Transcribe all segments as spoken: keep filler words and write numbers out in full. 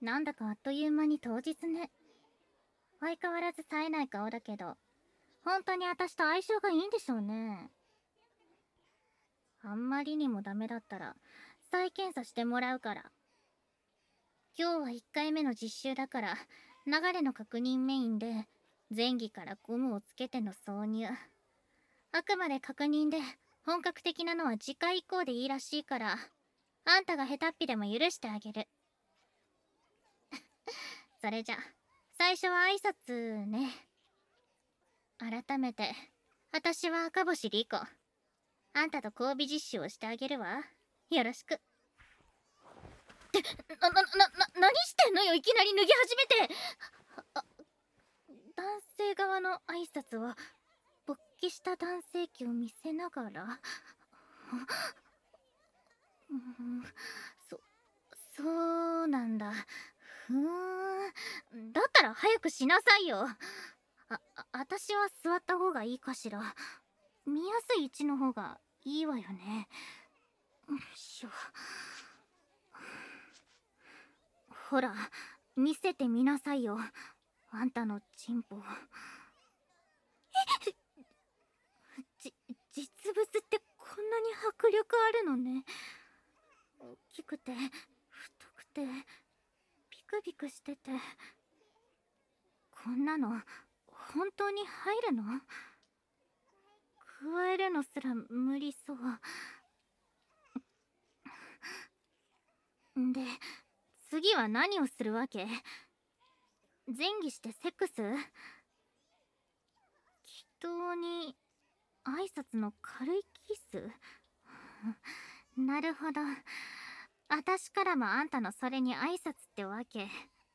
なんだかあっという間に当日ね。相変わらず冴えない顔だけど、本当に私と相性がいいんでしょうね。あんまりにもダメだったら再検査してもらうから。今日はいっかいめの実習だから流れの確認メインで前儀からゴムをつけての挿入。あくまで確認で本格的なのは次回以降でいいらしいから、あんたが下手っぴでも許してあげる。それじゃ最初は挨拶ね。改めて私は赤星莉子。あんたと交尾実習をしてあげるわ。よろしく。ってな、な、な、な、何してんのよ、いきなり脱ぎ始めて。あ、男性側の挨拶は勃起した男性器を見せながら。うん、そ、そうなんだ。ふーん。だったら早くしなさいよ。あ、あ、私は座った方がいいかしら。見やすい位置の方がいいわよね。よいしょ。ほら、見せてみなさいよ。あんたのチンポ。えじ、実物ってこんなに迫力あるのね。大きくて、太くて、ビクビクしてて。こんなの、本当に入るの？加えるのすら無理そう。で、次は何をするわけ？前儀してセックス？祈祷に挨拶の軽いキス？なるほど。私からもあんたのそれに挨拶ってわけ。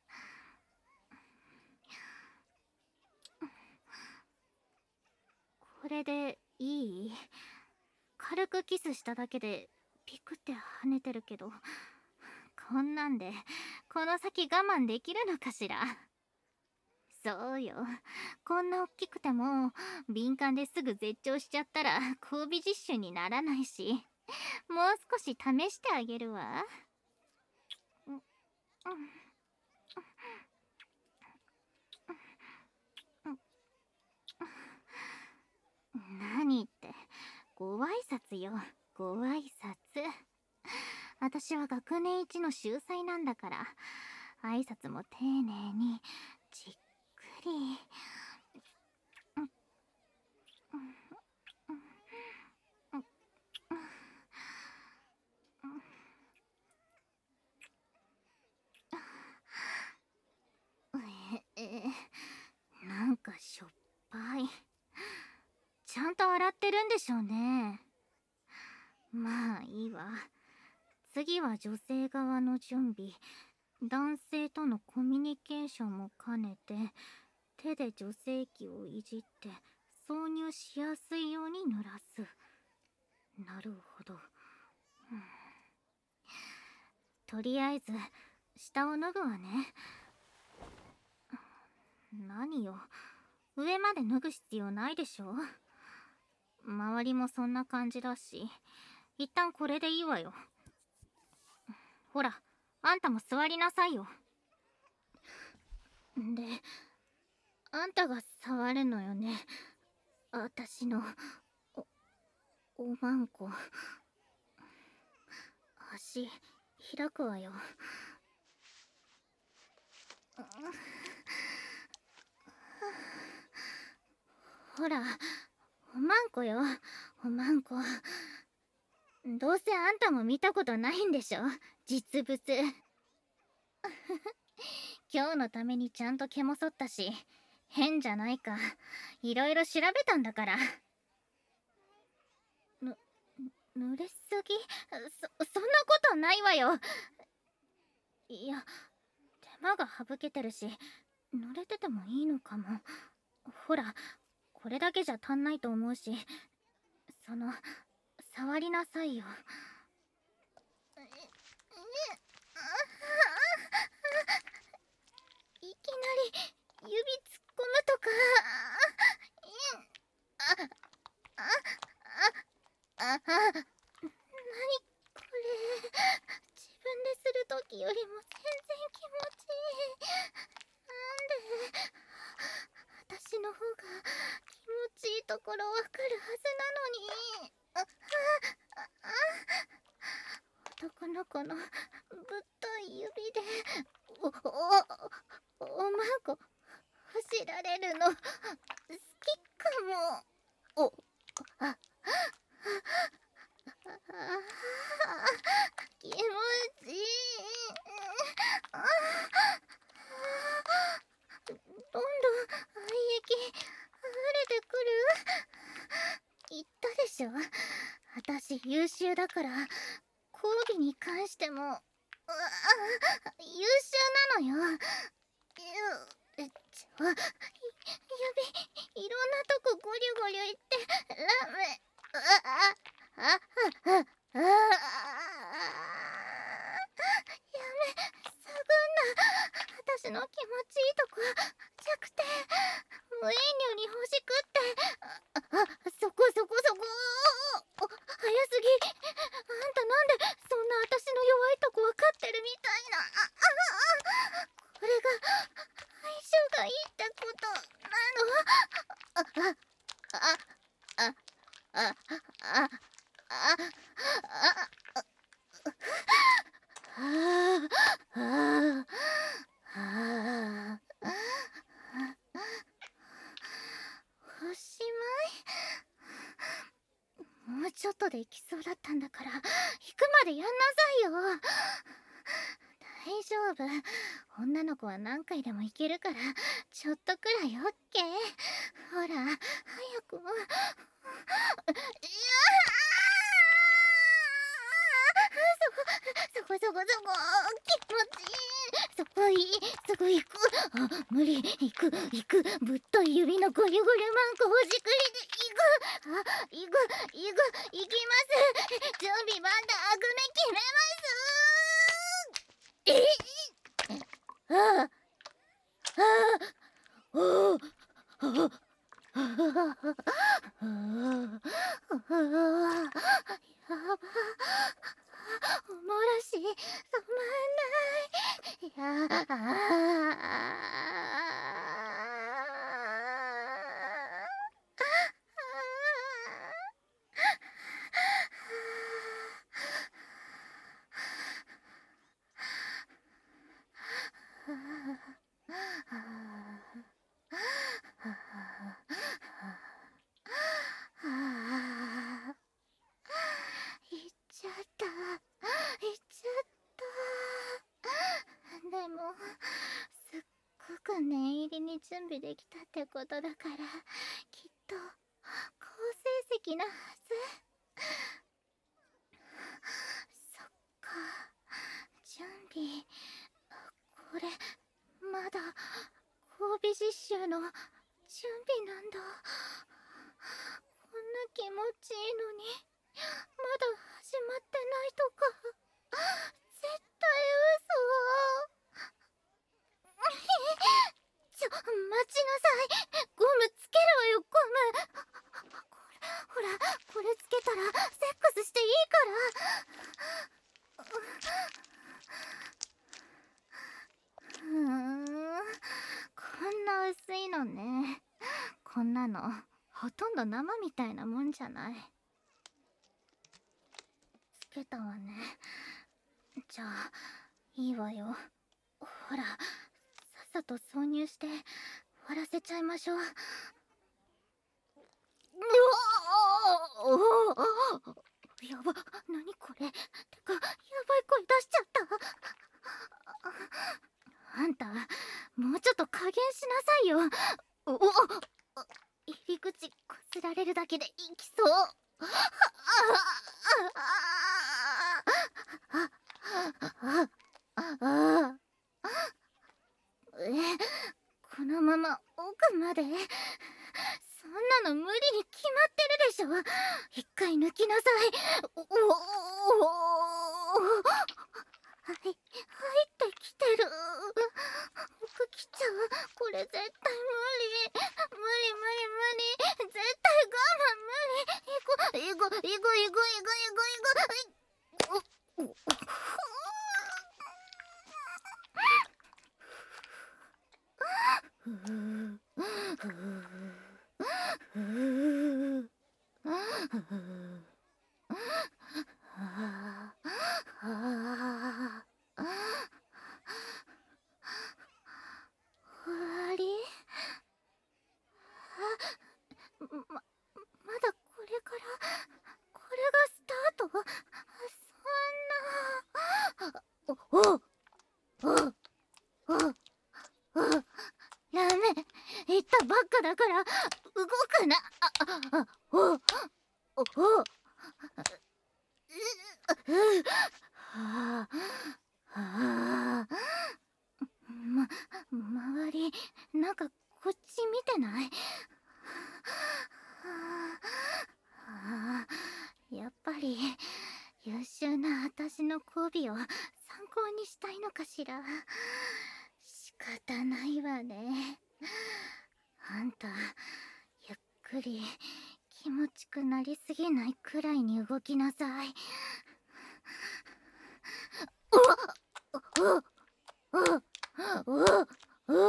これでいい？軽くキスしただけでピクって跳ねてるけど、こんなんでこの先我慢できるのかしら。そうよ、こんな大きくても敏感ですぐ絶頂しちゃったら交尾実習にならないし、もう少し試してあげるわ。何ってご挨拶よ、ご挨拶。私は学年一の秀才なんだから、挨拶も丁寧にじっくり。ええ、なんかしょっぱい。ちゃんと洗ってるんでしょうね。まあいいわ。次は女性側の準備。男性とのコミュニケーションも兼ねて、手で女性器をいじって挿入しやすいように濡らす。なるほど。うん、とりあえず下を脱ぐわね。何よ、上まで脱ぐ必要ないでしょ。周りもそんな感じだし、一旦これでいいわよ。ほら、あんたも座りなさいよ。で、あんたが触るのよね、私のおおまんこ。足開くわよ。ほら、おまんこよ、おまんこ。どうせあんたも見たことないんでしょ、実物。今日のためにちゃんと毛も剃ったし、変じゃないかいろいろ調べたんだから。ぬ、濡れすぎ？そ、そんなことないわよ。いや、手間が省けてるし、濡れててもいいのかも。ほら、これだけじゃ足んないと思うし、その、触りなさいよ。いきなり指突っ込むとか。あ、あ、あ、あ、なにこれ。自分でするとききよりも全然気持ちいい。なんで私の方が気持ちいいところわかるはずなのに。あああ男の子のぶっとい指でおおおまんこ走られるの好きかも。おあああ気持ちいい。あどんどん愛液溢れてくる。言ったでしょ、私優秀だから交尾に関してもあ優秀なのよ。ゆちょ指いろんなとこゴリュゴリュいってラメああああああやめ探んな。私の気持ちいいとこ弱点無遠慮に欲しくって。ああそこそこそこ早すぎ。あんたなんでそんな私の弱いとこ分かってるみたいな。ああこれが相性がいいってことなの。ああああああああああああおしまい。もうちょっとで行きそうだったんだから行くまでやんなさいよ。大丈夫、女の子は何回でも行けるからちょっとくらいオッケー。ほら早く。いやそこそこそこ気持ちいい。そこいい、そこ行く。あ無理、行く行く。ぶっとい指のゴリゴリマンコほじくりで行く。あ行く行く行きます。準備万端悪目決めます。えあああおあああやばおもらし止まんない。いや行っちゃった行っちゃった。でもすっごく念入りに準備できたってことだからきっと好成績なはず。そっか準備これまだ交尾実習の準備なんだ。こんな気持ちいいのにまだ始まってないとか絶対嘘。ちょ待ちなさい。ゴムつけるわよゴム。これほらこれつけたらセックスしていいから。ふーんこんな薄いのね。こんなのほとんど生みたいなもんじゃない。つけたわね。じゃあいいわよ。ほらさっさと挿入して終わらせちゃいましょう。うおおやばなにこれ。てかやばい声出しちゃった。あんたもうちょっと加減しなさいよ。おお入り口こすられるだけでいきそう。あああえこのまま奥まで。そんなの無理に決まってるでしょ。一回抜きなさい。おおはい入ってきてる。服着ちゃう。これ絶対無理無理無理無理絶対我慢無理。行こう行こう行こう行こう行おおおおダメ、言ったばっかだから動くな。ああおおおはあはあま周りなんかこっち見てない？はあやっぱり優秀な私の交尾を参考にしたいのかしら。仕方ないわね。あんたゆっくり気持ちくなりすぎないくらいに動きなさい。おおおおお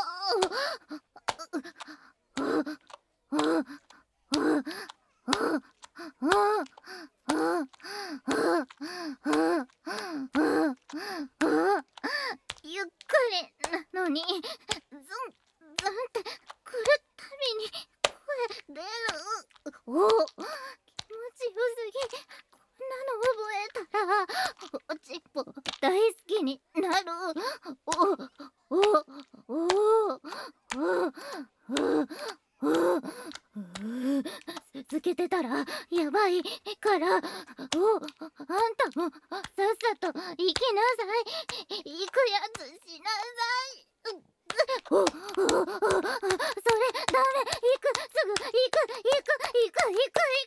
ゆっくりなのにズンズンってくるたびに声出る。お気持ちよすぎ。こんなの覚えたらおちっぽ大好きになる。おおおおお続けてたらやばいからおあんたもさっさと行きなさい。行くやつしなさい。おおおそれダメ。行くすぐ行く行く行く行く行く行く行く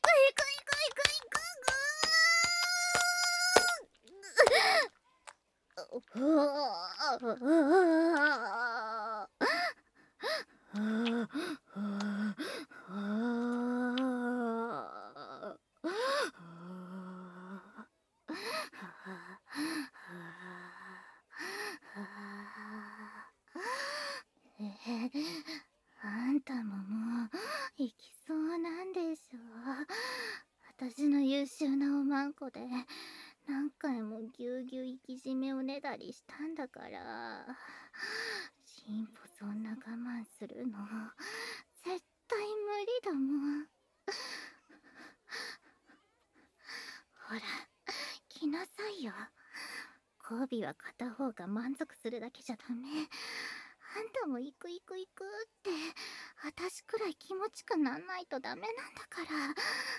あんたももう行きそうなんでしょ。私の優秀なおまんこで何回もぎゅうぎゅう生き締めをねだりしたんだから。チンポそんな我慢するの絶対無理だもん。ほら来なさいよ。交尾は片方が満足するだけじゃダメ。あんたも行く行く行くって私くらい気持ちくなんないとダメなんだから。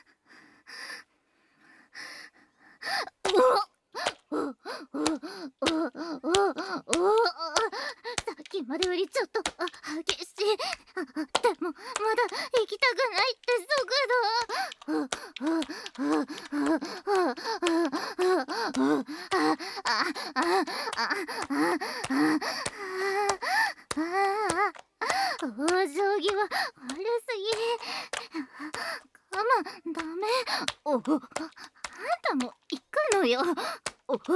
おおおおおおさっきまでよりちょっと激しい。でもまだ行きたくないって速度。往生際悪すぎ。我慢ダメ。おあんたも行くのよ。おほ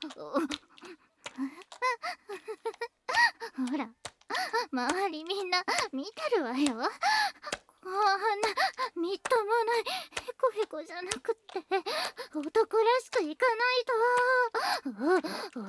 ら周りみんな見てるわよ。こんなみっともないヘコヘコじゃなくって男らしくいかないと。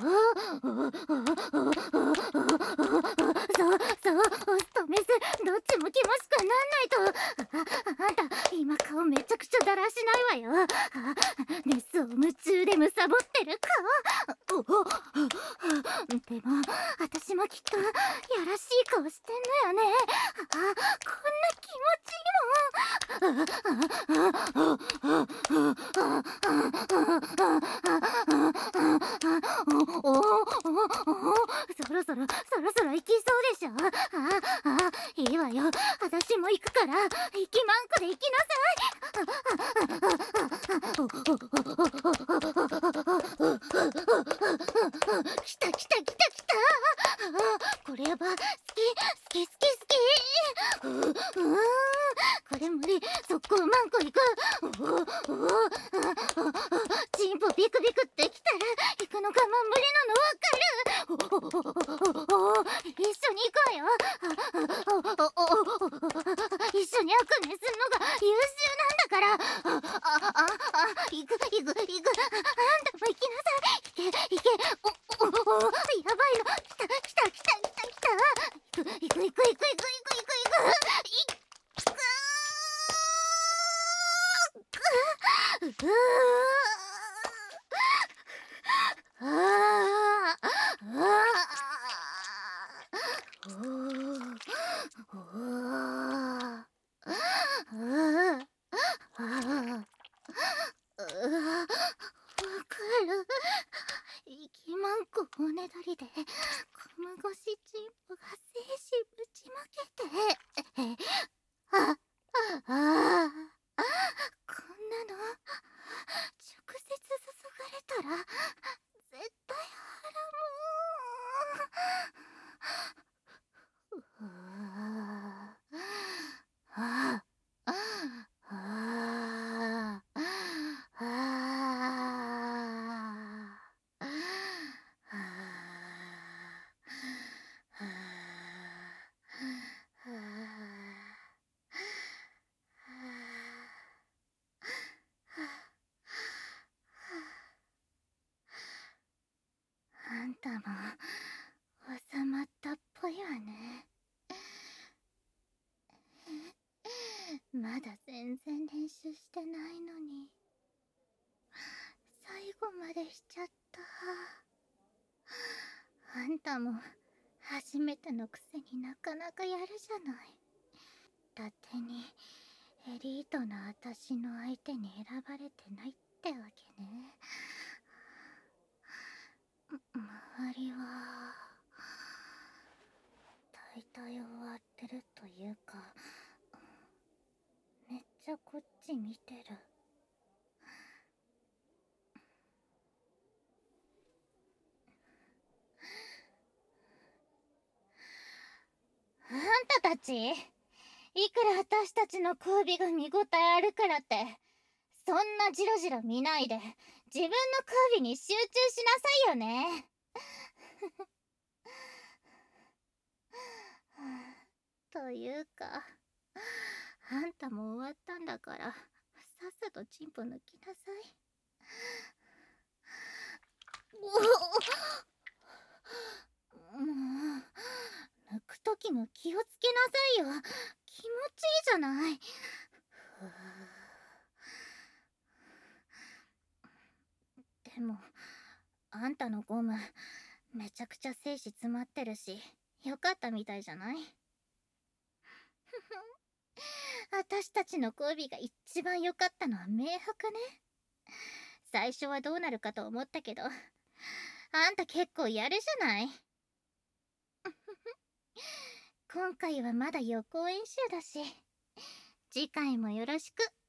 そうそうオスとメスどっちも気持ちくなんないと。ああんた今顔めちゃくちゃだらしないわよ。メスを夢中でむさぼってる顔。でも私もきっとやらしい顔してんのよね。あこんな気持ちおおおそろそろそろそろ行きそうでしょ。ああいいわよ。私も行くから行きまんこで行きなさい。来た来た来た来た。これやば好き好き好き好き。これ無理。速攻マンコ行く。チンポビクビクってきたら行くの我慢無理なのわかる。一緒に行こうよ。一緒に悪夢するのが優秀なんだから。あああ行く行く行く。あんたも行きなさい。行け行け。おおおやばいの。来た来た来た来た来た。行く行く行く行く行く行く行く行く行く。うーああこおねだりでゴム越しチンポが精子ぶちまけてああああこんなの直接注がれたら絶対ハラモン。ああああああんたも収まったっぽいわね。まだ全然練習してないのに最後までしちゃった。あんたも初めてのくせになかなかやるじゃない。だってにエリートな私の相手に選ばれてないってわけね。周りは大体終わってるというか、めっちゃこっち見てる。あんたたち、いくら私たちの交尾が見応えあるからってそんなジロジロ見ないで自分の交尾に集中しなさいよね。というか、あんたも終わったんだからさっさとチンポ抜きなさい。もう抜くときも気をつけなさいよ。気持ちいいじゃない。でもあんたのゴムめちゃくちゃ精子詰まってるしよかったみたいじゃない。私たちの交尾が一番良かったのは明白ね。最初はどうなるかと思ったけど、あんた結構やるじゃない。今回はまだ予行演習だし、次回もよろしく。